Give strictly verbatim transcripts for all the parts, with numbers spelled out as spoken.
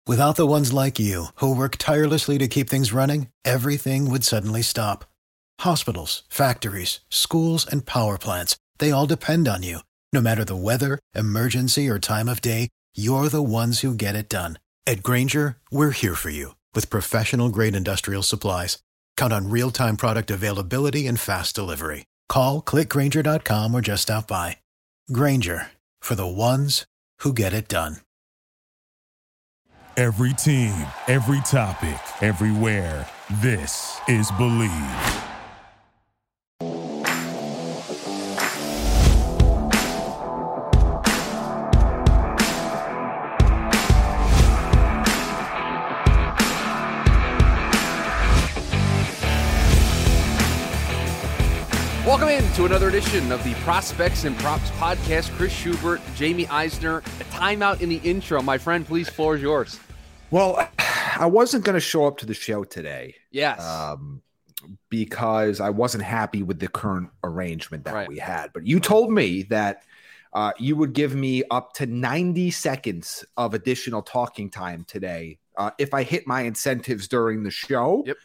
Without the ones like you, who work tirelessly to keep things running, everything would suddenly stop. Hospitals, factories, schools, and power plants, they all depend on you. No matter the weather, emergency, or time of day, you're the ones who get it done. At Grainger, we're here for you with professional-grade industrial supplies. Count on real-time product availability and fast delivery. Call, click Grainger dot com, or just stop by. Grainger, for the ones who get it done. Every team, every topic, everywhere. This is Believe. Welcome in to another edition of the Prospects and Props podcast. Chris Schubert, Jamie Eisner. A timeout in the intro. My friend, please, floor is yours. Well, I wasn't going to show up to the show today. Yes. Um, because I wasn't happy with the current arrangement that right. we had. But you told me that uh, you would give me up to ninety seconds of additional talking time today uh, if I hit my incentives during the show. Yep.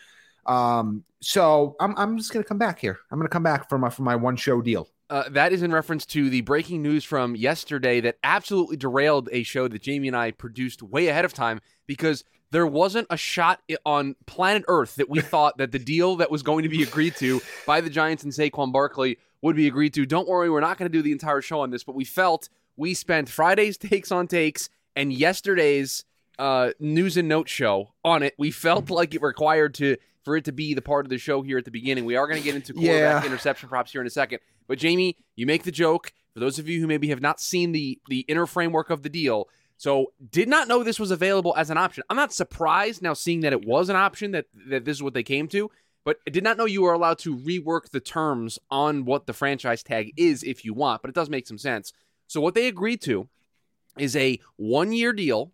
Um, so I'm I'm just gonna come back here. I'm gonna come back for my for my one show deal. Uh, that is in reference to the breaking news from yesterday that absolutely derailed a show that Jamie and I produced way ahead of time because there wasn't a shot on planet Earth that we thought that the deal that was going to be agreed to by the Giants and Saquon Barkley would be agreed to. Don't worry, we're not going to do the entire show on this, but we felt we spent Friday's Takes on Takes and yesterday's uh, News and Notes show on it. We felt like it required to for it to be the part of the show here at the beginning. We are going to get into quarterback yeah. interception props here in a second. But Jamie, you make the joke. For those of you who maybe have not seen the, the inner framework of the deal, so did not know this was available as an option. I'm not surprised now seeing that it was an option, that, that this is what they came to, but I did not know you were allowed to rework the terms on what the franchise tag is if you want, but it does make some sense. So what they agreed to is a one-year deal.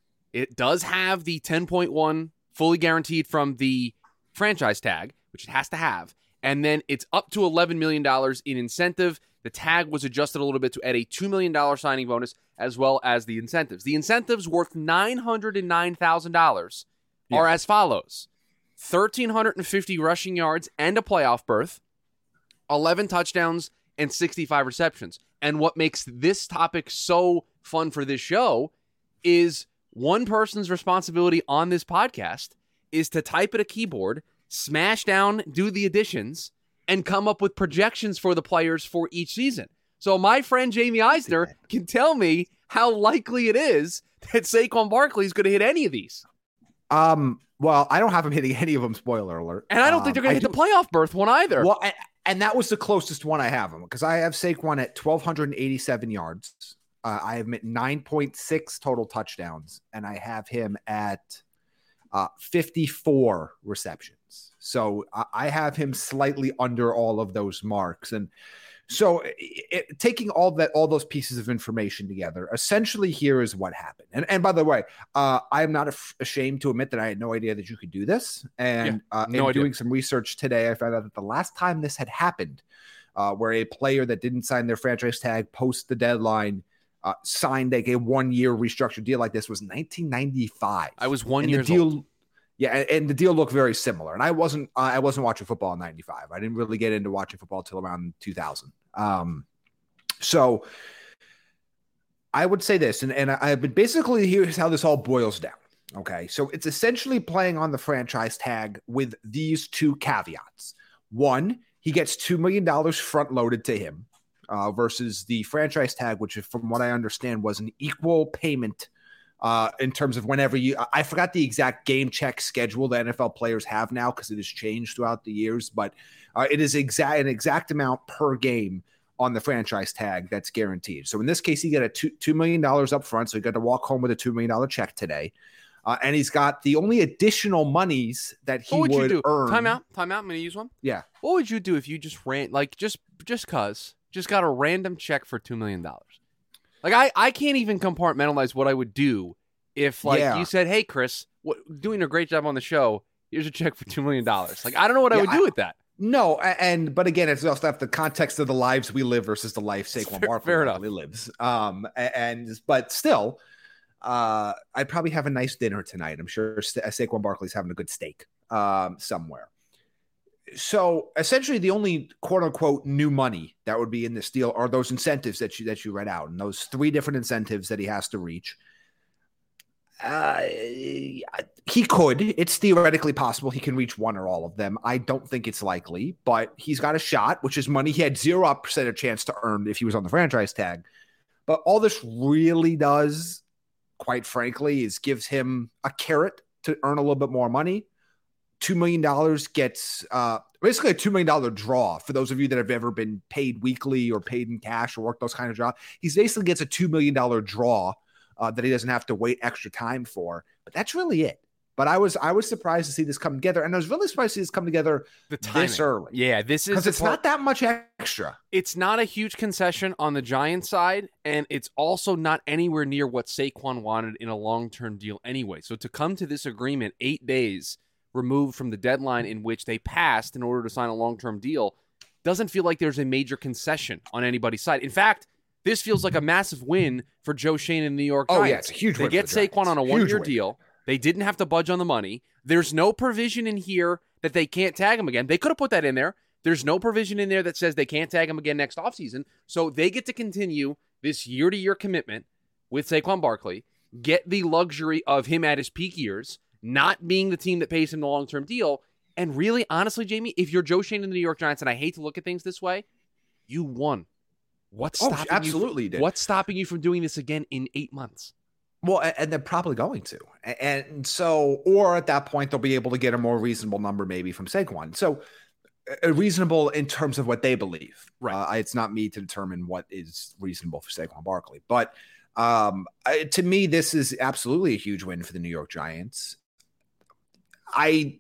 It does have the ten point one fully guaranteed from the franchise tag, which it has to have, and then it's up to eleven million dollars in incentive. The tag was adjusted a little bit to add a two million dollars signing bonus as well as the incentives. The incentives worth nine hundred nine thousand dollars yeah. are as follows: one thousand three hundred fifty rushing yards and a playoff berth, eleven touchdowns, and sixty-five receptions. And what makes this topic so fun for this show is one person's responsibility on this podcast is to type at a keyboard, smash down, do the additions, and come up with projections for the players for each season. So my friend Jamie Eisner can tell me how likely it is that Saquon Barkley is going to hit any of these. Um. Well, I don't have him hitting any of them, spoiler alert. And I don't um, think they're going to hit do, the playoff berth one either. Well, and, and that was the closest one I have him, because I have Saquon at one thousand two hundred eighty-seven yards. Uh, I have him at nine point six total touchdowns, and I have him at uh, fifty-four receptions. So uh, I have him slightly under all of those marks. And so it, it, taking all that, all those pieces of information together, essentially here is what happened. And, and by the way, uh, I am not af- ashamed to admit that I had no idea that you could do this. And yeah, uh, no in idea. doing some research today, I found out that the last time this had happened, uh, where a player that didn't sign their franchise tag post the deadline uh, signed like a one-year restructured deal like this, was nineteen ninety-five. I was one and year old. Yeah, and, and the deal looked very similar. And I wasn't uh, I wasn't watching football in ninety-five. I didn't really get into watching football until around two thousand. Um, so I would say this, and, and I but basically here's how this all boils down. Okay, so it's essentially playing on the franchise tag with these two caveats. One, he gets two million dollars front loaded to him uh, versus the franchise tag, which from what I understand was an equal payment Uh, in terms of whenever you, I forgot the exact game check schedule that N F L players have now because it has changed throughout the years, but uh, it is exact an exact amount per game on the franchise tag that's guaranteed. So in this case, he got a two two million dollars up front, so he got to walk home with a two million dollar check today, uh, and he's got the only additional monies that he what would, would you do? earn. Time out, time out. I'm going to use one. Yeah. What would you do if you just ran like just just cause just got a random check for two million dollars? Like I, I can't even compartmentalize what I would do if like yeah. you said, "Hey, Chris, what, doing a great job on the show. Here's a check for two million dollars." Like I don't know what yeah, I would do I, with that. No, and but again, it's also the context of the lives we live versus the life Saquon Barkley fair enough. lives. Um, and but still, uh, I'd probably have a nice dinner tonight. I'm sure Sa- Saquon Barkley's having a good steak um, somewhere. So essentially, the only quote unquote new money that would be in this deal are those incentives that you that you read out, and those three different incentives that he has to reach. Uh, he could. It's theoretically possible he can reach one or all of them. I don't think it's likely, but he's got a shot, which is money he had zero percent of chance to earn if he was on the franchise tag. But all this really does, quite frankly, is gives him a carrot to earn a little bit more money. two million dollars gets uh, basically a two million dollars draw for those of you that have ever been paid weekly or paid in cash or worked those kind of jobs. He basically gets a two million dollars draw uh, that he doesn't have to wait extra time for. But that's really it. But I was I was surprised to see this come together. And I was really surprised to see this come together the timing. this early. Yeah, this is because it's part- not that much extra. It's not a huge concession on the Giants side, and it's also not anywhere near what Saquon wanted in a long-term deal anyway. So to come to this agreement eight days removed from the deadline in which they passed in order to sign a long-term deal doesn't feel like there's a major concession on anybody's side. In fact, this feels like a massive win for Joe Schoen and the New York Giants. Oh, yeah, it's a huge They win get for the Saquon on a Giants. one-year Huge win. deal. They didn't have to budge on the money. There's no provision in here that they can't tag him again. They could have put that in there. There's no provision in there that says they can't tag him again next offseason. So they get to continue this year-to-year commitment with Saquon Barkley, get the luxury of him at his peak years, not being the team that pays him the long-term deal. And really, honestly, Jamie, if you're Joe Schoen and the New York Giants, and I hate to look at things this way, you won. What's Oh, stopping absolutely you from, did. What's stopping you from doing this again in eight months? Well, a- and they're probably going to. A- And so, or at that point, they'll be able to get a more reasonable number maybe from Saquon. So uh, reasonable in terms of what they believe. Right. Uh, it's not me to determine what is reasonable for Saquon Barkley. But um, I, to me, this is absolutely a huge win for the New York Giants. I...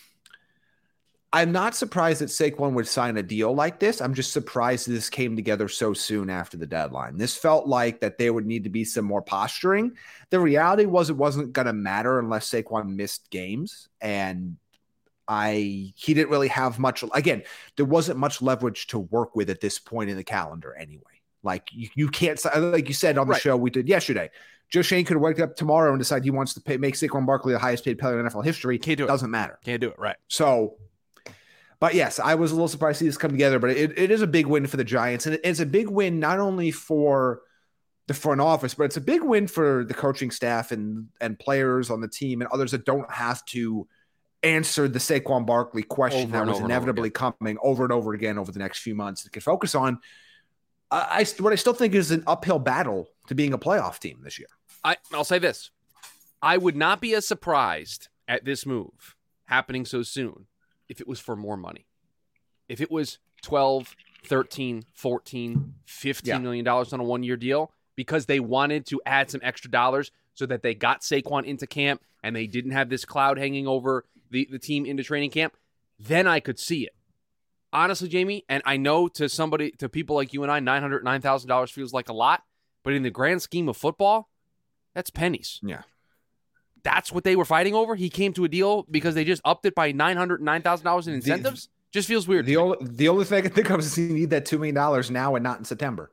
I'm not surprised that Saquon would sign a deal like this. I'm just surprised this came together so soon after the deadline. This felt like that there would need to be some more posturing. The reality was it wasn't going to matter unless Saquon missed games. And I he didn't really have much. Again, there wasn't much leverage to work with at this point in the calendar anyway. Like you, you can't, like you said on the Right. show we did yesterday, Joe Schoen could wake up tomorrow and decide he wants to pay, make Saquon Barkley the highest paid player in N F L history. Can't do it. Doesn't matter. Can't do it, right. So, but yes, I was a little surprised to see this come together, but it, it is a big win for the Giants. And it, it's a big win not only for the front office, but it's a big win for the coaching staff and, and players on the team and others that don't have to answer the Saquon Barkley question Over that and was over and inevitably over coming over and over again over the next few months. They can focus on I, I what I still think is an uphill battle to being a playoff team this year. I, I'll say this. I would not be as surprised at this move happening so soon if it was for more money. If it was twelve, thirteen, fourteen, fifteen Yeah. million dollars on a one-year deal because they wanted to add some extra dollars so that they got Saquon into camp and they didn't have this cloud hanging over the, the team into training camp, then I could see it. Honestly, Jamie, and I know to somebody, to people like you and I, nine hundred nine thousand dollars feels like a lot, but in the grand scheme of football, that's pennies. Yeah. That's what they were fighting over. He came to a deal because they just upped it by nine hundred nine thousand dollars in incentives. The, just feels weird. The only, the only thing I can think of is you need that two million dollars now and not in September.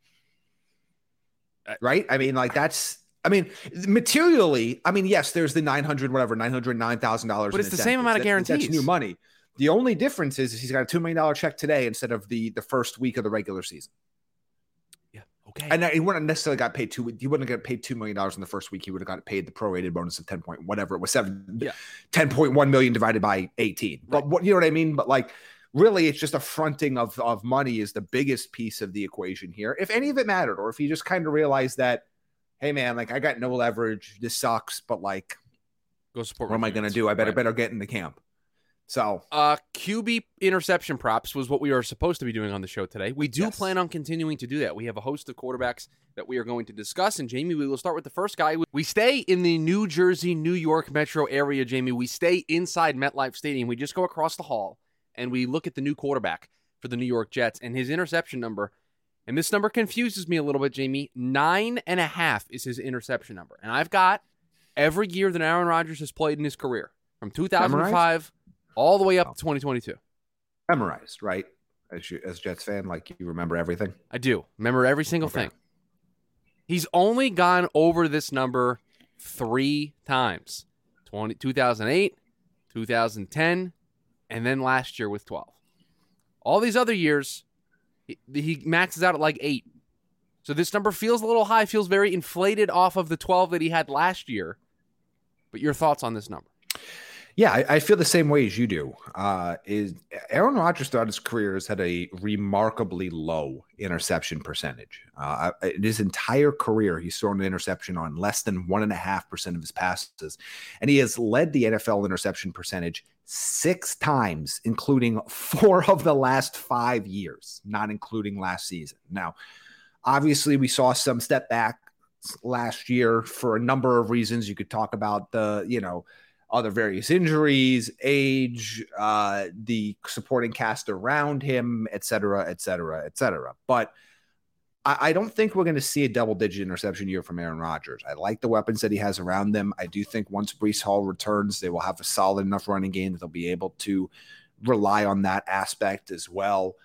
Uh, right? I mean, like that's, I mean, materially, I mean, yes, there's the nine hundred, whatever, nine hundred nine thousand dollars. But it's the same amount of guarantees. That's new money. The only difference is, is he's got a two million dollars check today instead of the, the first week of the regular season. Yeah. Okay. And he wouldn't necessarily got paid two. He wouldn't have got paid two million dollars in the first week. He would have got paid the prorated bonus of ten point whatever it was seven, Yeah. ten point one million divided by eighteen. But Right. what you know what I mean. But like, really, it's just a fronting of of money is the biggest piece of the equation here. If any of it mattered, or if you just kind of realized that, hey man, like I got no leverage. This sucks. But like, Go support. what am I going to do? I better Right. better get into camp. So Uh, Q B interception props was what we are supposed to be doing on the show today. We do Yes. plan on continuing to do that. We have a host of quarterbacks that we are going to discuss. And Jamie, we will start with the first guy. We stay in the New Jersey, New York metro area, Jamie. We stay inside MetLife Stadium. We just go across the hall and we look at the new quarterback for the New York Jets and his interception number. And this number confuses me a little bit, Jamie. Nine and a half is his interception number. And I've got every year that Aaron Rodgers has played in his career from two thousand five all the way up to twenty twenty-two. memorized, right? As you, as a Jets fan, like you remember everything. I do. Remember every single Okay. thing. He's only gone over this number three times. twenty, two thousand eight, two thousand ten, and then last year with twelve. All these other years, he, he maxes out at like eight. So this number feels a little high, feels very inflated off of the twelve that he had last year. But your thoughts on this number? Yeah, I, I feel the same way as you do. Uh, is Aaron Rodgers throughout his career has had a remarkably low interception percentage. Uh, in his entire career, he's thrown an interception on less than one and a half percent of his passes, and he has led the N F L interception percentage six times, including four of the last five years, not including last season. Now, obviously, we saw some step back last year for a number of reasons. You could talk about the, you know, other various injuries, age, uh, the supporting cast around him, et cetera, et cetera, et cetera. But I, I don't think we're going to see a double-digit interception year from Aaron Rodgers. I like the weapons that he has around them. I do think once Breece Hall returns, they will have a solid enough running game that they'll be able to rely on that aspect as well.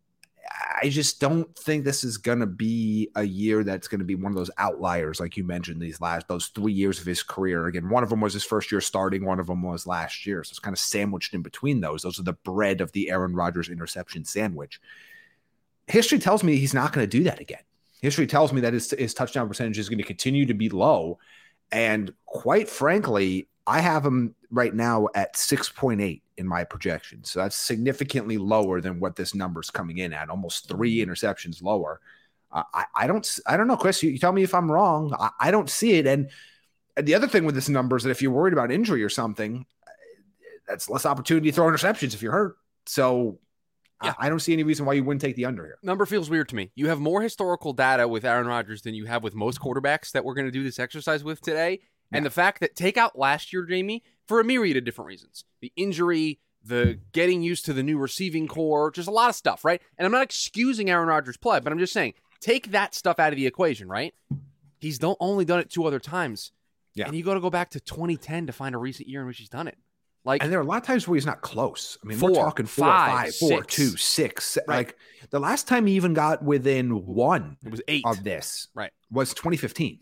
I just don't think this is going to be a year that's going to be one of those outliers, like you mentioned, these last, those three years of his career. Again, one of them was his first year starting. One of them was last year. So it's kind of sandwiched in between those. Those are the bread of the Aaron Rodgers interception sandwich. History tells me he's not going to do that again. History tells me that his, his touchdown percentage is going to continue to be low. And quite frankly, I have him right now at six point eight in my projection. So that's significantly lower than what this number's coming in at, almost three interceptions lower. Uh, I, I don't I don't know, Chris, you, you tell me if I'm wrong. I, I don't see it. And, and the other thing with this number is that if you're worried about injury or something, that's less opportunity to throw interceptions if you're hurt. So yeah. I, I don't see any reason why you wouldn't take the under here. Number feels weird to me. You have more historical data with Aaron Rodgers than you have with most quarterbacks that we're going to do this exercise with today. And yeah. the fact that take out last year, Jamie, for a myriad of different reasons. The injury, the getting used to the new receiving core, just a lot of stuff, right? And I'm not excusing Aaron Rodgers' play, but I'm just saying, take that stuff out of the equation, right? He's don't, only done it two other times. Yeah. And you got to go back to twenty ten to find a recent year in which he's done it. Like, and there are a lot of times where he's not close. I mean, four, we're talking four, five, five, four, six. two, six. Right. Like the last time he even got within one it was eight of this right. was twenty fifteen.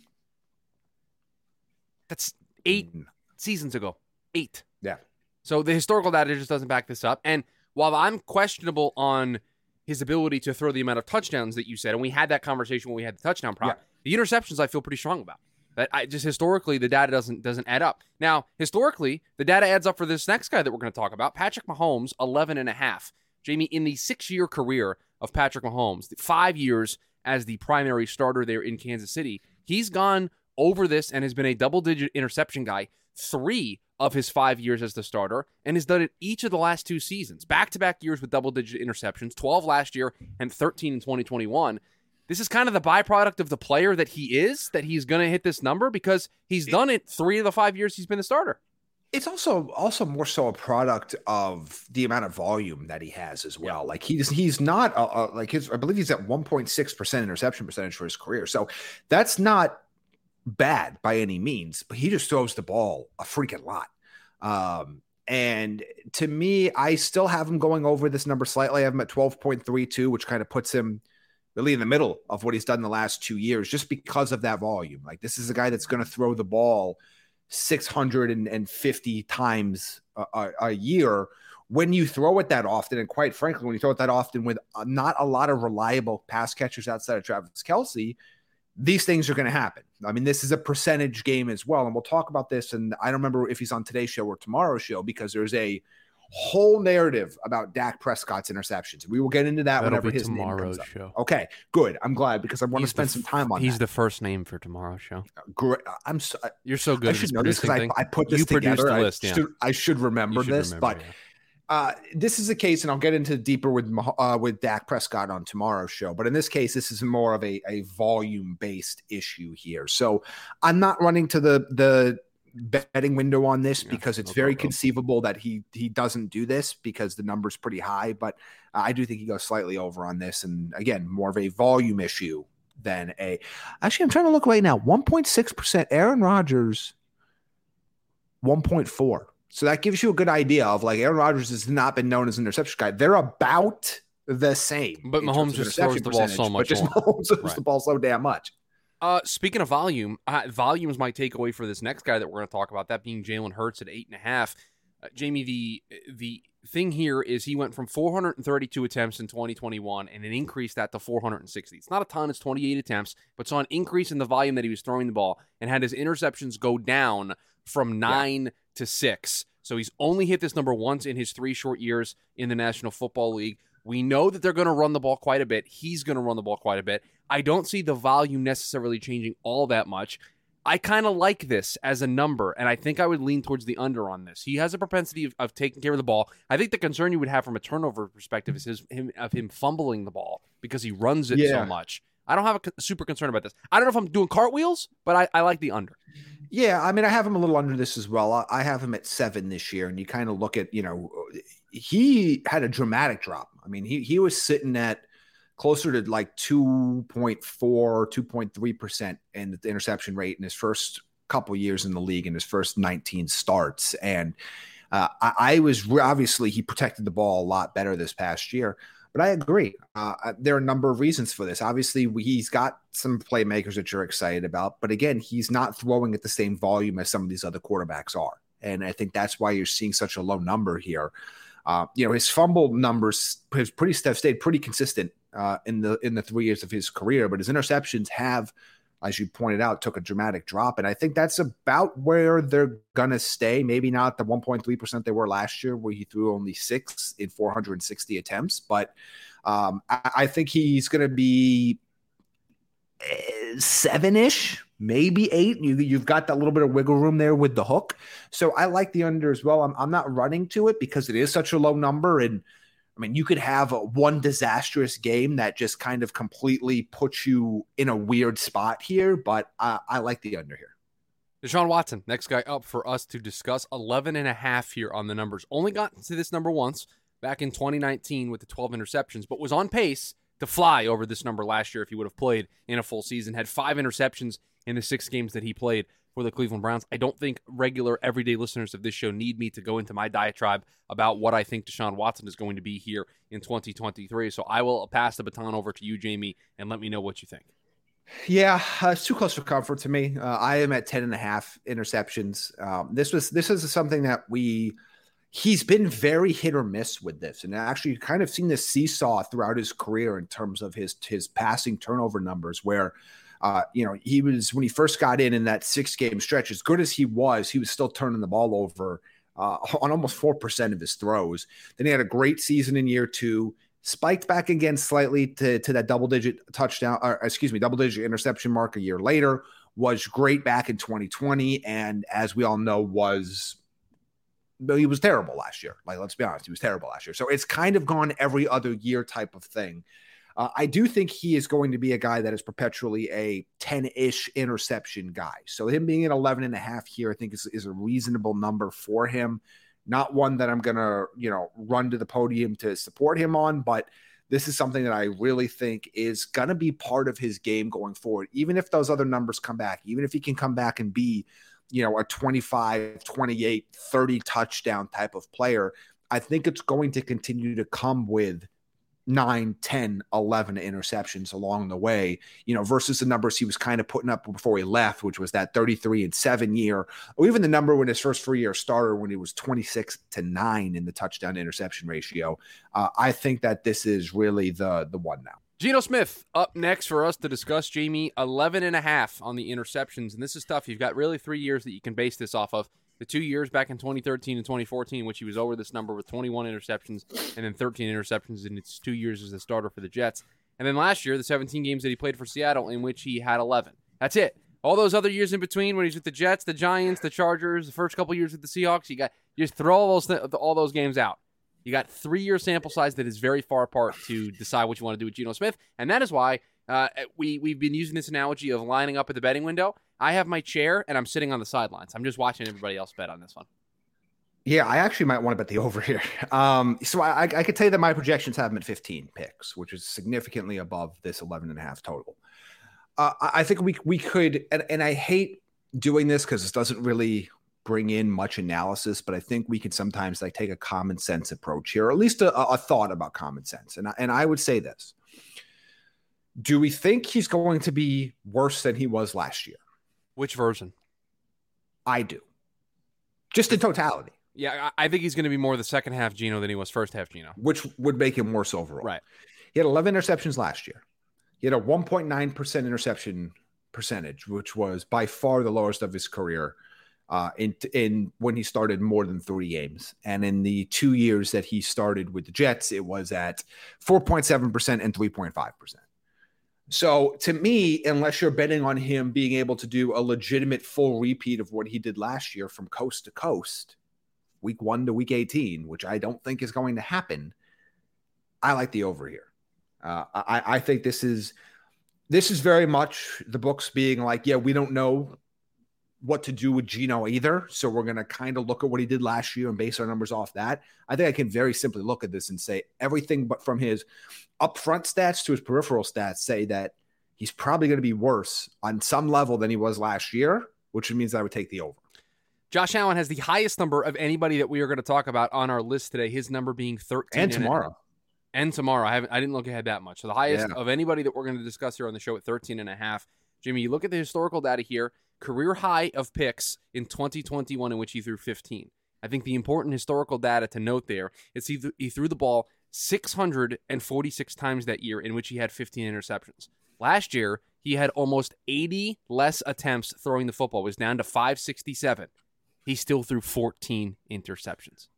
That's eight mm. seasons ago. Eight. Yeah. So the historical data just doesn't back this up. And while I'm questionable on his ability to throw the amount of touchdowns that you said, and we had that conversation when we had the touchdown prop, yeah. the interceptions I feel pretty strong about. That I just historically the data doesn't doesn't add up. Now, historically, the data adds up for this next guy that we're going to talk about, Patrick Mahomes, eleven and a half. Jamie, in the six-year career of Patrick Mahomes, five years as the primary starter there in Kansas City, he's gone over this and has been a double-digit interception guy three of his five years as the starter, and has done it each of the last two seasons. Back-to-back years with double-digit interceptions, twelve last year and thirteen in twenty twenty-one. This is kind of the byproduct of the player that he is, that he's going to hit this number because he's done it three of the five years he's been the starter. It's also also more so a product of the amount of volume that he has as well. Yeah. Like he's he's not a, a, like his I believe he's at one point six percent interception percentage for his career. So that's not bad by any means, but he just throws the ball a freaking lot. Um, and to me, I still have him going over this number slightly. I have him at twelve point three two, which kind of puts him really in the middle of what he's done the last two years, just because of that volume. Like this is a guy that's going to throw the ball six hundred fifty times a, a, a year. When you throw it that often, and quite frankly, when you throw it that often with not a lot of reliable pass catchers outside of Travis Kelce, these things are going to happen. I mean, this is a percentage game as well. And we'll talk about this. And I don't remember if he's on today's show or tomorrow's show, because there's a whole narrative about Dak Prescott's interceptions. We will get into that That'll whenever be his name comes tomorrow's up. show. Okay, good. I'm glad because I want He's to spend the, some time on He's that. the first name for tomorrow's show. Great. I'm so, You're so good I at should this know this because producing I, I put this You together. produced the I, list, yeah. should, I should remember should this, remember, but yeah. uh, this is a case, and I'll get into deeper with uh, with Dak Prescott on tomorrow's show. But in this case, this is more of a, a volume-based issue here. So I'm not running to the the betting window on this yeah, because it's no very problem. conceivable that he he doesn't do this because the number's pretty high, but uh, I do think he goes slightly over on this, and again, more of a volume issue than a actually I'm trying to look right now. one point six percent Aaron Rodgers, one point four. So that gives you a good idea of like Aaron Rodgers has not been known as an interception guy. They're about the same, but Mahomes just throws the ball so much but just more. Mahomes throws right. the ball so damn much. Uh, speaking of volume, uh, volume is my takeaway for this next guy that we're going to talk about, that being Jalen Hurts at eight and a half. Uh, Jamie, the the thing here is he went from four hundred thirty-two attempts in twenty twenty-one and it increased that to four hundred sixty. It's not a ton, it's twenty-eight attempts, but saw an increase in the volume that he was throwing the ball and had his interceptions go down from nine yeah. to six. So he's only hit this number once in his three short years in the National Football League. We know that they're going to run the ball quite a bit. He's going to run the ball quite a bit. I don't see the volume necessarily changing all that much. I kind of like this as a number, and I think I would lean towards the under on this. He has a propensity of, of taking care of the ball. I think the concern you would have from a turnover perspective is his, him, of him fumbling the ball because he runs it yeah. so much. I don't have a super concern about this. I don't know if I'm doing cartwheels, but I, I like the under. Yeah, I mean, I have him a little under this as well. I have him at seven this year, and you kind of look at, you know, he had a dramatic drop. I mean, he he was sitting at closer to like two point four, two point three percent in the interception rate in his first couple years in the league, in his first nineteen starts. And uh, I, I was obviously he protected the ball a lot better this past year. But I agree. Uh, there are a number of reasons for this. Obviously, he's got some playmakers that you're excited about. But again, he's not throwing at the same volume as some of these other quarterbacks are. And I think that's why you're seeing such a low number here. Uh, you know, his fumble numbers has pretty stayed pretty consistent uh, in the in the three years of his career. But his interceptions have, as you pointed out, took a dramatic drop. And I think that's about where they're going to stay. Maybe not the one point three percent they were last year, where he threw only six in four hundred sixty attempts. But um, I, I think he's going to be seven-ish, maybe eight. You, you've got that little bit of wiggle room there with the hook. So I like the under as well. I'm, I'm not running to it because it is such a low number. And I mean, you could have a, one disastrous game that just kind of completely puts you in a weird spot here, but I, I like the under here. Deshaun Watson, next guy up for us to discuss. eleven and a half here on the numbers. Only got to this number once back in twenty nineteen with the twelve interceptions, but was on pace to fly over this number last year if he would have played in a full season. Had five interceptions in the six games that he played for the Cleveland Browns. I don't think regular, everyday listeners of this show need me to go into my diatribe about what I think Deshaun Watson is going to be here in twenty twenty-three. So I will pass the baton over to you, Jamie, and let me know what you think. Yeah, uh, it's too close for comfort to me. Uh, I am at ten and a half interceptions. Um, this was this is something that we he's been very hit or miss with this, and actually kind of seen this seesaw throughout his career in terms of his his passing turnover numbers, where uh, you know he was when he first got in in that six game stretch, as good as he was, he was still turning the ball over uh, on almost four percent of his throws. Then he had a great season in year two. Spiked back again slightly to, to that double-digit touchdown, or excuse me, double-digit interception mark a year later, was great back in twenty twenty, and as we all know, was he was terrible last year. Like, let's be honest, he was terrible last year. So it's kind of gone every other year type of thing. Uh, I do think he is going to be a guy that is perpetually a ten-ish interception guy. So him being at eleven and a half here, I think is, is a reasonable number for him. Not one that I'm going to, you know, run to the podium to support him on, but this is something that I really think is going to be part of his game going forward. Even if those other numbers come back, even if he can come back and be, you know, a twenty-five, twenty-eight, thirty touchdown type of player, I think it's going to continue to come with nine, ten, eleven interceptions along the way, you know, versus the numbers he was kind of putting up before he left, which was that thirty-three and seven year, or even the number when his first three year starter, when he was twenty-six to nine in the touchdown interception ratio. Uh, I think that this is really the, the one now. Geno Smith up next for us to discuss, Jamie. eleven and a half on the interceptions. And this is tough. You've got really three years that you can base this off of. The two years back in twenty thirteen and twenty fourteen, which he was over this number with twenty-one interceptions and then thirteen interceptions in its two years as a starter for the Jets. And then last year, the seventeen games that he played for Seattle, in which he had eleven. That's it. All those other years in between, when he's with the Jets, the Giants, the Chargers, the first couple years with the Seahawks, you got you just throw all those th- all those games out. You got three-year sample size that is very far apart to decide what you want to do with Geno Smith, and that is why uh, we we've been using this analogy of lining up at the betting window. I have my chair, and I'm sitting on the sidelines. I'm just watching everybody else bet on this one. Yeah, I actually might want to bet the over here. Um, so I, I could tell you that my projections have him at fifteen picks, which is significantly above this eleven and a half total. Uh, I think we we could, and, and I hate doing this because this doesn't really bring in much analysis, but I think we could sometimes like take a common sense approach here, or at least a, a thought about common sense. And I, and I would say this. Do we think he's going to be worse than he was last year? Which version? I do. Just in totality. Yeah, I think he's going to be more the second half Geno than he was first half Geno. Which would make him worse overall. Right. He had eleven interceptions last year. He had a one point nine percent interception percentage, which was by far the lowest of his career uh, in, in when he started more than three games. And in the two years that he started with the Jets, it was at four point seven percent and three point five percent. So to me, unless you're betting on him being able to do a legitimate full repeat of what he did last year from coast to coast, week one to week eighteen, which I don't think is going to happen, I like the over here. Uh, I, I think this is this is very much the books being like, yeah, we don't know what to do with Geno either, so we're going to kind of look at what he did last year and base our numbers off that. I think I can very simply look at this and say everything but from his upfront stats to his peripheral stats say that he's probably going to be worse on some level than he was last year, which means I would take the over. Josh Allen has the highest number of anybody that we are going to talk about on our list today, his number being thirteen. And tomorrow. And tomorrow. I haven't I didn't look ahead that much. So the highest Yeah. of anybody that we're going to discuss here on the show at thirteen and a half. Jimmy, you look at the historical data here, career high of picks in twenty twenty-one in which he threw fifteen. I think the important historical data to note there is he, th- he threw the ball six hundred forty-six times that year in which he had fifteen interceptions. Last year, he had almost eighty less attempts throwing the football. It was down to five sixty-seven. He still threw fourteen interceptions.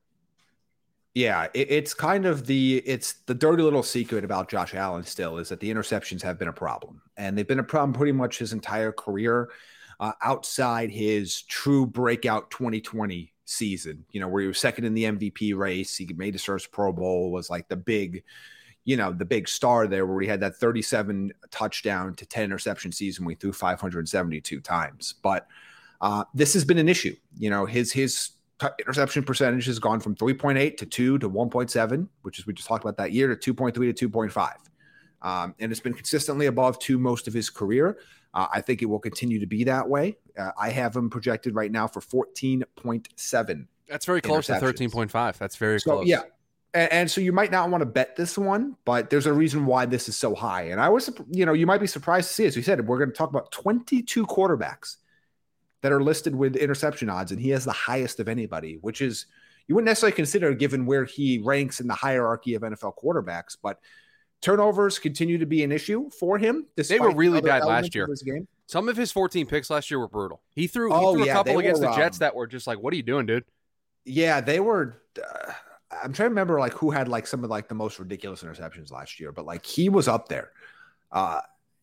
Yeah, it, it's kind of the it's the dirty little secret about Josh Allen still is that the interceptions have been a problem. And they've been a problem pretty much his entire career uh, outside his true breakout twenty twenty season, you know, where he was second in the M V P race. He made his first Pro Bowl, was like the big, you know, the big star there where he had that thirty-seven touchdown to ten interception season. We threw five hundred seventy-two times. But uh, this has been an issue. You know, his his t- interception percentage has gone from three point eight to two to one point seven, which is we just talked about that year, to two point three to two point five. Um, and it's been consistently above two most of his career. Uh, I think it will continue to be that way. Uh, I have him projected right now for fourteen point seven. That's very close to thirteen point five. That's very so, close. Yeah. And, and so you might not want to bet this one, but there's a reason why this is so high. And I was, you know, you might be surprised to see, as we said, we're going to talk about twenty-two quarterbacks that are listed with interception odds, and he has the highest of anybody, which is you wouldn't necessarily consider given where he ranks in the hierarchy of N F L quarterbacks, but turnovers continue to be an issue for him. They were really bad last year. Game. Some of his fourteen picks last year were brutal. He threw, Oh, he threw yeah, a couple they against were, the Jets um, that were just like, what are you doing, dude? Yeah, they were. Uh, I'm trying to remember like who had like some of like the most ridiculous interceptions last year, but like he was up there. Uh,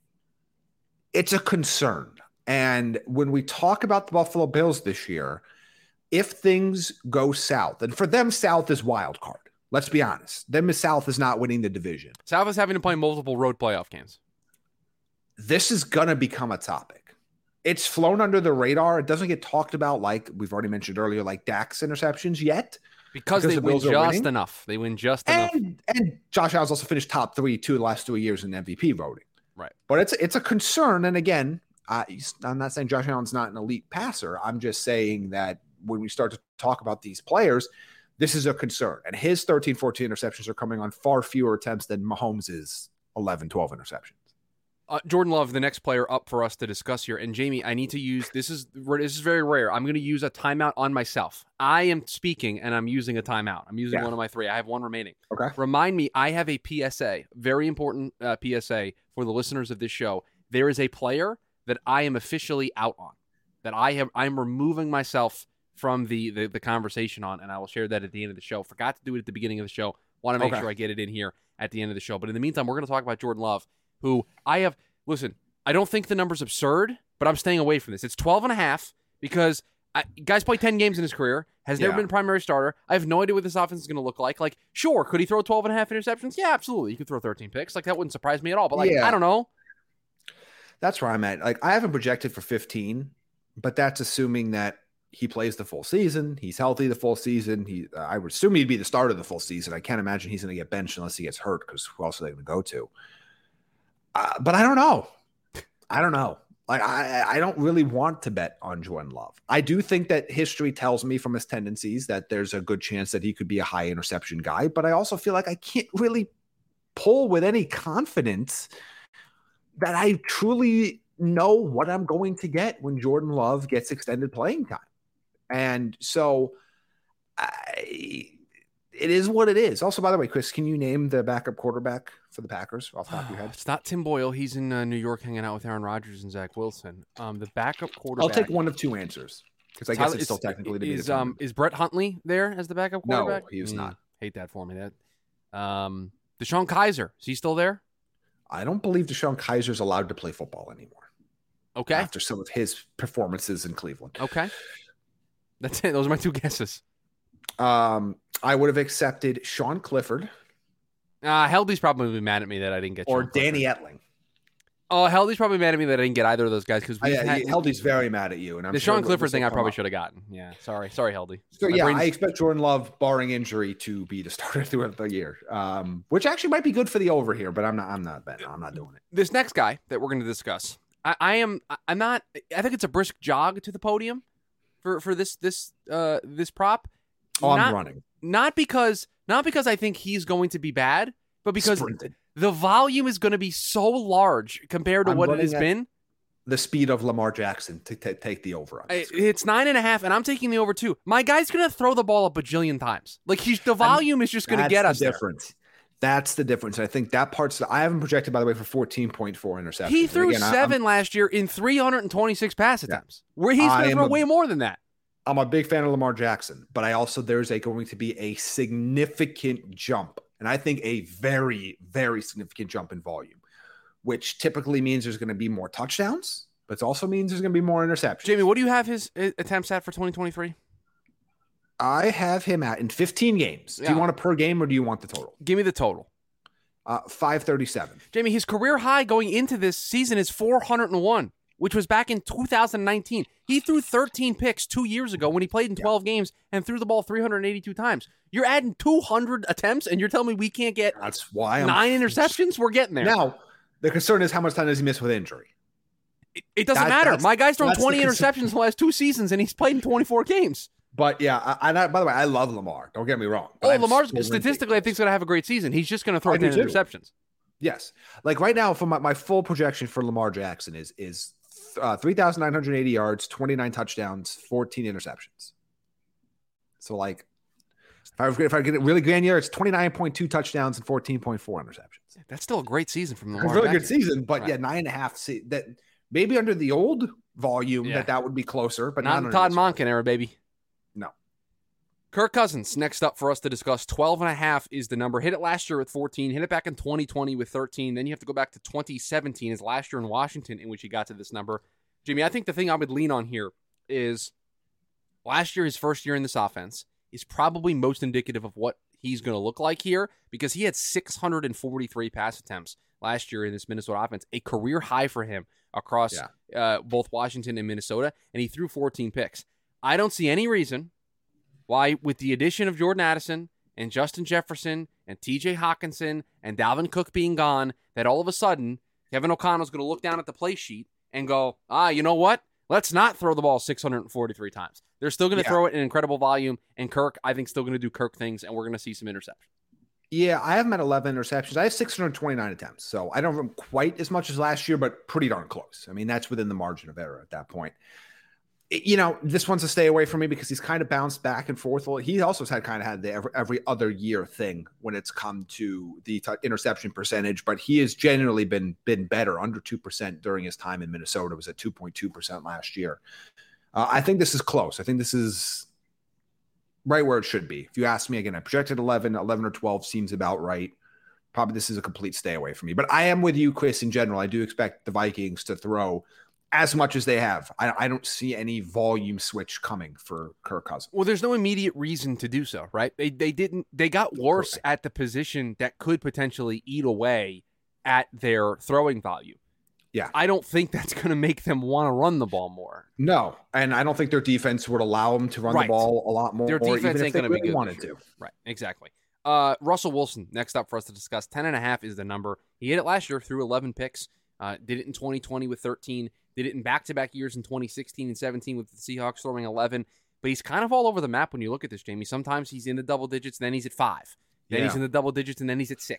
it's a concern. And when we talk about the Buffalo Bills this year, if things go south, and for them, south is wild card. Let's be honest. Them South is not winning the division. South is having to play multiple road playoff games. This is going to become a topic. It's flown under the radar. It doesn't get talked about like we've already mentioned earlier, like Dak's interceptions yet. Because, because they the win Bills are just winning. enough. They win just enough. And, and Josh Allen's also finished top three two of the last three years in M V P voting. Right. But it's it's a concern. And again, uh, I'm not saying Josh Allen's not an elite passer. I'm just saying that when we start to talk about these players, this is a concern. And his thirteen, fourteen interceptions are coming on far fewer attempts than Mahomes' eleven, twelve interceptions. Uh, Jordan Love, the next player up for us to discuss here. And Jamie, I need to use, this is this is very rare. I'm going to use a timeout on myself. I am speaking and I'm using a timeout. I'm using Yeah. one of my three. I have one remaining. Okay. Remind me, I have a P S A, very important uh, P S A for the listeners of this show. There is a player that I am officially out on, that I have, I'm removing myself from the, the the conversation on, and I will share that at the end of the show. Forgot to do it at the beginning of the show. Want to make Okay. sure I get it in here at the end of the show. But in the meantime, we're going to talk about Jordan Love, who I have, listen, I don't think the number's absurd, but I'm staying away from this. It's twelve and a half because I, guy's played ten games in his career, has never Yeah. been a primary starter. I have no idea what this offense is going to look like. Like, sure, could he throw twelve and a half interceptions? Yeah, absolutely. He could throw thirteen picks. Like, that wouldn't surprise me at all. But, like, Yeah. I don't know. That's where I'm at. Like I haven't projected for fifteen, but that's assuming that he plays the full season. He's healthy the full season. He, uh, I would assume he'd be the starter of the full season. I can't imagine he's going to get benched unless he gets hurt because who else are they going to go to? Uh, but I don't know. I don't know. Like I, I don't really want to bet on Jordan Love. I do think that history tells me from his tendencies that there's a good chance that he could be a high interception guy. But I also feel like I can't really pull with any confidence that I truly know what I'm going to get when Jordan Love gets extended playing time. And so I, it is what it is. Also, by the way, Chris, can you name the backup quarterback for the Packers off the top of your head? It's not Tim Boyle. He's in uh, New York hanging out with Aaron Rodgers and Zach Wilson. Um, the backup quarterback. I'll take one of two answers because I guess Tyler, it's still technically to be is, um, is Brett Huntley there as the backup quarterback? No, he is mm, not. Hate that for me. That um, DeShone Kizer, is he still there? I don't believe DeShone Kizer is allowed to play football anymore. Okay. After some of his performances in Cleveland. Okay. That's it. Those are my two guesses. Um, I would have accepted Sean Clifford. Uh, Heldy's probably mad at me that I didn't get Or Sean Danny Clifford. Etling. Oh, Heldy's probably mad at me that I didn't get either of those guys because uh, yeah, Heldy's very mad at you. And I'm the sure Sean Clifford thing I probably up. should have gotten. Yeah, sorry, sorry, Heldy. So My yeah, brain's... I expect Jordan Love, barring injury, to be the starter throughout the year, um, which actually might be good for the over here. But I'm not. I'm not betting. I'm not doing it. This next guy that we're going to discuss, I, I am. I'm not. I think it's a brisk jog to the podium for for this this uh this prop. Oh, not, I'm running. Not because not because I think he's going to be bad, but because Sprinted. The volume is going to be so large compared to I'm what it has been. The speed of Lamar Jackson to t- take the over on this. It's nine and a half, and I'm taking the over too. My guy's going to throw the ball a bajillion times. Like he's the volume and is just going to get us the difference. There. That's the difference. I think that part's. I haven't projected, by the way, for fourteen point four interceptions. He threw again, seven I'm, last year in three hundred twenty-six pass attempts. Yeah. Where he's going to throw a, way more than that. I'm a big fan of Lamar Jackson, but I also there's a going to be a significant jump, and I think a very, very significant jump in volume, which typically means there's going to be more touchdowns, but it also means there's going to be more interceptions. Jamie, what do you have his attempts at for twenty twenty-three? I have him at in fifteen games. Yeah. Do you want a per game or do you want the total? Give me the total. Uh, five thirty-seven. Jamie, his career high going into this season is four hundred one, which was back in two thousand nineteen. He threw thirteen picks two years ago when he played in twelve yeah. games and threw the ball three hundred eighty-two times. You're adding two hundred attempts, and you're telling me we can't get That's why I'm nine interceptions? We're getting there. Now, the concern is how much time does he miss with injury? It, it doesn't that, matter. My guy's thrown twenty the interceptions in the last two seasons, and he's played in twenty-four games. But, yeah, I, I, by the way, I love Lamar. Don't get me wrong. Oh, Lamar's statistically, I think, is going to have a great season. He's just going to throw ten interceptions. Yes. Like right now, for my, my full projection for Lamar Jackson is is uh, three thousand nine hundred eighty yards, twenty-nine touchdowns, fourteen interceptions. So, like, if I, if I get it really granular, it's twenty-nine point two touchdowns and fourteen point four interceptions. That's still a great season from Lamar. It's a really Jackson. good season, but right. yeah, nine and a half. See, that maybe under the old volume yeah. that that would be closer, but not, not in Todd Monken era, baby. No. Kirk Cousins, next up for us to discuss. twelve and a half is the number. Hit it last year with fourteen. Hit it back in twenty twenty with thirteen. Then you have to go back to twenty seventeen as last year in Washington in which he got to this number. Jimmy, I think the thing I would lean on here is last year, his first year in this offense, is probably most indicative of what he's going to look like here because he had six hundred forty-three pass attempts last year in this Minnesota offense, a career high for him across yeah. uh, both Washington and Minnesota, and he threw fourteen picks. I don't see any reason why, with the addition of Jordan Addison and Justin Jefferson and T J Hawkinson and Dalvin Cook being gone, that all of a sudden Kevin O'Connell's going to look down at the play sheet and go, ah, you know what? Let's not throw the ball six hundred forty-three times. They're still going to yeah. throw it in incredible volume, and Kirk, I think, still going to do Kirk things, and we're going to see some interceptions. Yeah, I have him at eleven interceptions. I have six hundred twenty-nine attempts, so I don't have him quite as much as last year, but pretty darn close. I mean, that's within the margin of error at that point. You know, this one's a stay away from me because he's kind of bounced back and forth. He also has had kind of had the every, every other year thing when it's come to the t- interception percentage, but he has generally been been better, under two percent during his time in Minnesota. It was at two point two percent last year. Uh, I think this is close. I think this is right where it should be. If you ask me again, I projected eleven, eleven or twelve seems about right. Probably this is a complete stay away from me, but I am with you, Chris, in general. I do expect the Vikings to throw as much as they have. I, I don't see any volume switch coming for Kirk Cousins. Well, there's no immediate reason to do so, right? They they didn't. They got worse Correct. at the position that could potentially eat away at their throwing volume. Yeah. I don't think that's going to make them want to run the ball more. No, and I don't think their defense would allow them to run right. the ball a lot more. Their defense ain't going to really be good. Wanted to. Right, exactly. Uh, Russell Wilson, next up for us to discuss. ten and a half is the number. He hit it last year through eleven picks. Uh, did it in twenty twenty with thirteen. Did it in back-to-back years in twenty sixteen and seventeen with the Seahawks throwing eleven. But he's kind of all over the map when you look at this, Jamie. Sometimes he's in the double digits, then he's at five. Then yeah. he's in the double digits, and then he's at six.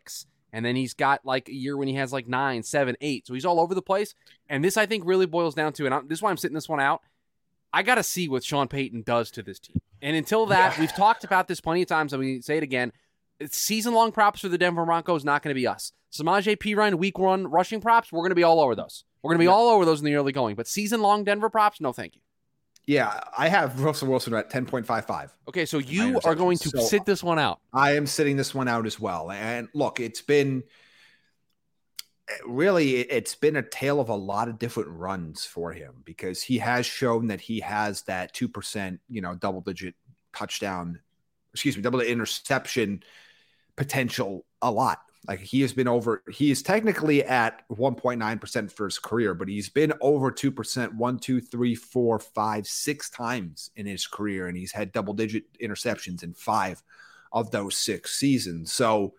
And then he's got like a year when he has like nine, seven, eight. So he's all over the place. And this, I think, really boils down to, and I'm, this is why I'm sitting this one out, I got to see what Sean Payton does to this team. And until that, yeah. we've talked about this plenty of times, and we say it again, it's season-long props for the Denver Broncos not going to be us. Samaje Perine week one rushing props, we're going to be all over those. We're going to be yeah. all over those in the early going. But season-long Denver props, no thank you. Yeah, I have Russell Wilson at ten point five five. Okay, so you are going to so sit this one out. I am sitting this one out as well. And look, it's been really, it's been a tale of a lot of different runs for him because he has shown that he has that two percent, you know, double digit touchdown, excuse me, double digit interception potential a lot. Like he has been over, he is technically at one point nine percent for his career, but he's been over two percent one, two, three, four, five, six times in his career. And he's had double digit interceptions in five of those six seasons. So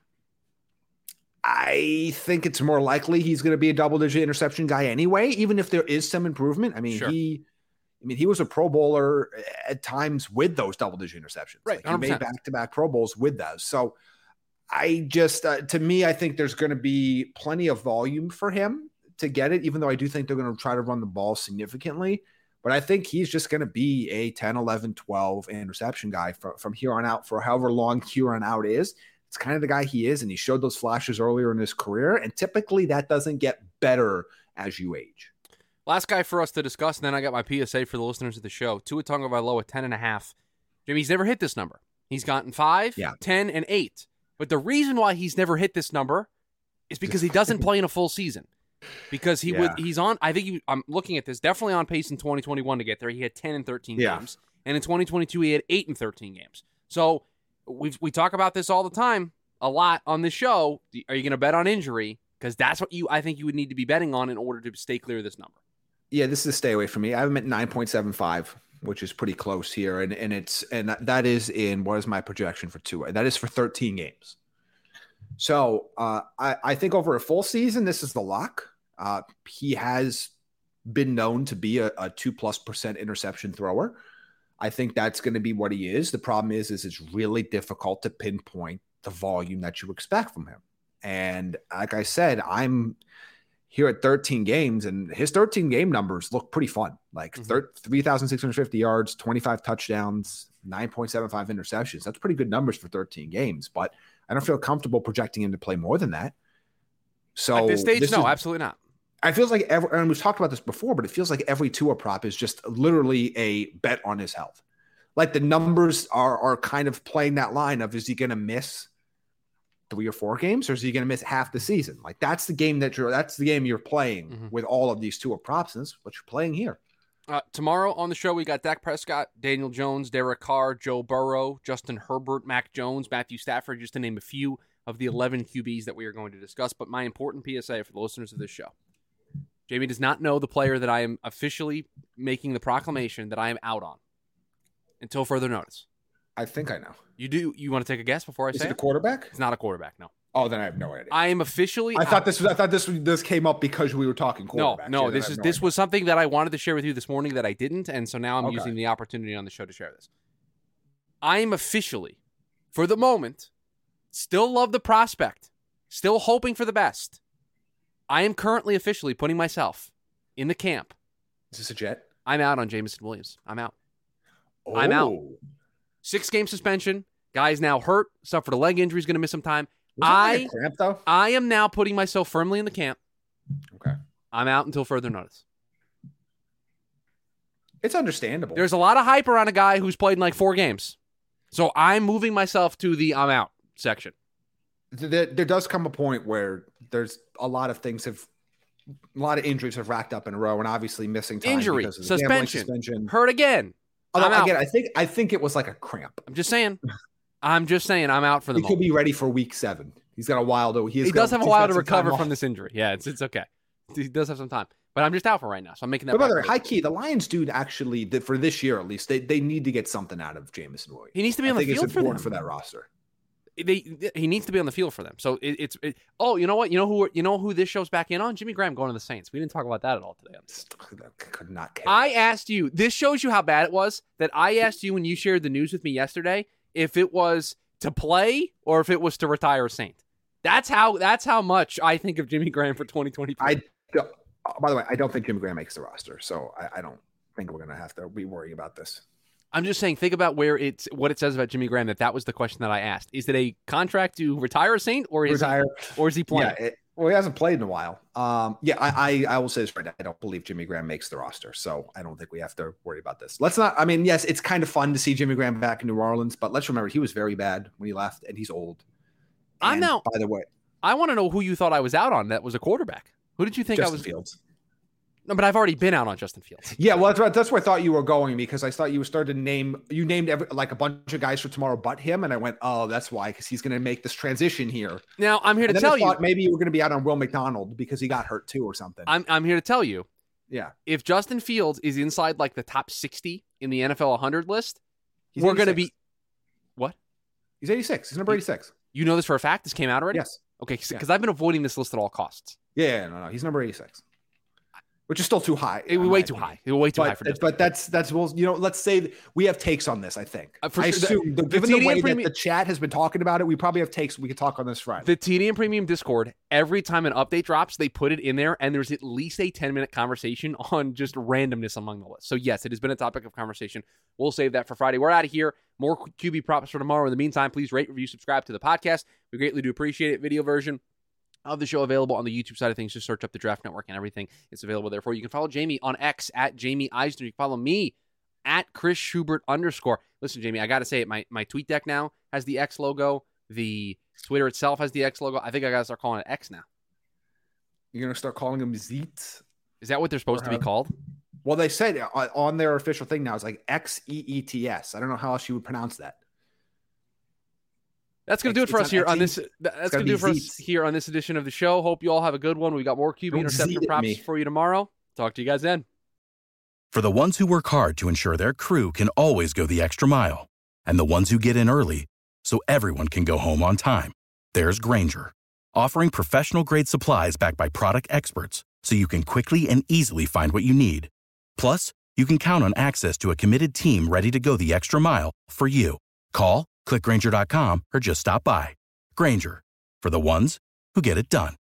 I think it's more likely he's going to be a double digit interception guy anyway, even if there is some improvement. I mean, sure. he, I mean, he was a Pro Bowler at times with those double digit interceptions. Right. Like he made back to back Pro Bowls with those. So I just, uh, to me, I think there's going to be plenty of volume for him to get it, even though I do think they're going to try to run the ball significantly. But I think he's just going to be a ten, eleven, twelve interception guy from, from here on out for however long here on out is. It's kind of the guy he is, and he showed those flashes earlier in his career, and typically that doesn't get better as you age. Last guy for us to discuss, and then I got my P S A for the listeners of the show. Tua Tagovailoa, ten and a half. Jimmy's never hit this number. He's gotten five, yeah. ten, and eight. But the reason why he's never hit this number is because he doesn't play in a full season. Because he yeah. would, he's on, I think he, I'm looking at this, definitely on pace in twenty twenty-one to get there. He had ten and thirteen yeah. games. And in twenty twenty-two, he had eight and thirteen games. So we we talk about this all the time, a lot on this show. Are you going to bet on injury? Because that's what you, I think you would need to be betting on in order to stay clear of this number. Yeah, this is a stay away from me. I have him at nine point seven five, which is pretty close here. And and it's, and that is in, what is my projection for Tua? That is for thirteen games. So uh, I, I think over a full season, this is the lock. Uh, he has been known to be a, a two plus percent interception thrower. I think that's going to be what he is. The problem is, is it's really difficult to pinpoint the volume that you expect from him. And like I said, I'm here at thirteen games, and his thirteen game numbers look pretty fun. Like mm-hmm. three thousand six hundred fifty yards, twenty-five touchdowns, nine point seven five interceptions. That's pretty good numbers for thirteen games, but I don't feel comfortable projecting him to play more than that. So at this stage, this no, is, absolutely not. I feels like every, and we've talked about this before, but it feels like every Tua prop is just literally a bet on his health. Like the numbers are are kind of playing that line of, is he going to miss three or four games, or is he going to miss half the season? Like that's the game that you're, that's the game you're playing mm-hmm. with all of these Tua props. And that's what you're playing here. Uh, tomorrow on the show, we got Dak Prescott, Daniel Jones, Derek Carr, Joe Burrow, Justin Herbert, Mac Jones, Matthew Stafford, just to name a few of the eleven Q Bs that we are going to discuss. But my important P S A for the listeners of this show. Jamie does not know the player that I am officially making the proclamation that I am out on until further notice. I think I know. You do? You want to take a guess before I Is say it? it? a quarterback? It's not a quarterback, no. Oh, then I have no idea. I am officially I out. thought this was I thought this this came up because we were talking quarterbacks. No, no, yeah, this is no this idea. was something that I wanted to share with you this morning that I didn't, and so now I'm Okay. using the opportunity on the show to share this. I am officially, for the moment, still love the prospect, still hoping for the best. I am currently officially putting myself in the camp. Is this a jet? I'm out on Jameson Williams. I'm out. Oh. I'm out. Six game suspension. Guy's now hurt. Suffered a leg injury. He's going to miss some time. I like a cramp, though? I am now putting myself firmly in the camp. Okay. I'm out until further notice. It's understandable. There's a lot of hype around a guy who's played in like four games. So I'm moving myself to the I'm out section. There, there does come a point where there's a lot of things have, a lot of injuries have racked up in a row, and obviously missing time injury, because of the suspension, suspension, hurt again. Although, again, I think I think it was like a cramp. I'm just saying. I'm just saying. I'm out for the He moment. could be ready for week seven. He's got a while to. He, he does have a while to recover from this injury. Yeah, it's it's okay. He does have some time, but I'm just out for right now, so I'm making that. But by the way, high key, the Lions dude actually for this year at least they, they need to get something out of Jameson Williams. He needs to be on I the think field it's for important them. for that roster. They, he needs to be on the field for them. So it, it's it, oh, you know what? You know who? You know who this show's back in on? Jimmy Graham going to the Saints. We didn't talk about that at all today. I could not care. I asked you. This shows you how bad it was that I asked you when you shared the news with me yesterday if it was to play or if it was to retire a Saint. That's how that's how much I think of Jimmy Graham for twenty twenty-three. I don't, by the way, I don't think Jimmy Graham makes the roster, so I, I don't think we're going to have to be worrying about this. I'm just saying, think about where it's what it says about Jimmy Graham. That that was the question that I asked. Is it a contract to retire a Saint, or is retire, he, or is he playing? Yeah, it, well, he hasn't played in a while. Um, yeah, I, I I will say this right now. I don't believe Jimmy Graham makes the roster, so I don't think we have to worry about this. Let's not. I mean, yes, it's kind of fun to see Jimmy Graham back in New Orleans, but let's remember he was very bad when he left, and he's old. And I'm now. By the way, I want to know who you thought I was out on. That was a quarterback. Who did you think Justin I was? Fields. No, but I've already been out on Justin Fields. Yeah, well, that's right. That's where I thought you were going because I thought you started to name you named every, like a bunch of guys for tomorrow, but him, and I went, oh, that's why because he's going to make this transition here. Now I'm here and to then tell I you, thought maybe you were going to be out on Will McDonald because he got hurt too or something. I'm I'm here to tell you, yeah, if Justin Fields is inside like the top sixty in the N F L one hundred list, He's we're going to be what? He's eighty-six. He's number eighty-six. You know this for a fact? This came out already? Yes. Okay, because yeah. I've been avoiding this list at all costs. Yeah, yeah, no, no, he's number eighty-six. Which is still too high. It was way too high. It was way too but, high for Justin. But that's that's well, you know. Let's say we have takes on this. I think. Uh, for I sure, assume the, the, given the, the way that premium, the chat has been talking about it, we probably have takes. We could talk on this Friday. The T D and Premium Discord. Every time an update drops, they put it in there, and there's at least a ten minute conversation on just randomness among the list. So yes, it has been a topic of conversation. We'll save that for Friday. We're out of here. More Q B props for tomorrow. In the meantime, please rate, review, subscribe to the podcast. We greatly do appreciate it. Video version of the show available on the YouTube side of things. Just search up the Draft Network and everything. It's available there for you. You can follow Jamie on X at Jamie Eisner. You can follow me at Chris Schubert underscore. Listen, Jamie, I got to say it. My, my tweet deck now has the X logo. The Twitter itself has the X logo. I think I got to start calling it X now. You're going to start calling them Zeets? Is that what they're supposed to be called? Well, they said on their official thing now, it's like X E E T S. I don't know how else you would pronounce that. That's going to do it for us here on this. That's going to do it for us here on this edition of the show. Hope you all have a good one. We got more Q B interceptor props for you tomorrow. Talk to you guys then. For the ones who work hard to ensure their crew can always go the extra mile, and the ones who get in early so everyone can go home on time, there's Grainger, offering professional-grade supplies backed by product experts so you can quickly and easily find what you need. Plus, you can count on access to a committed team ready to go the extra mile for you. Call, click Grainger dot com, or just stop by. Grainger, for the ones who get it done.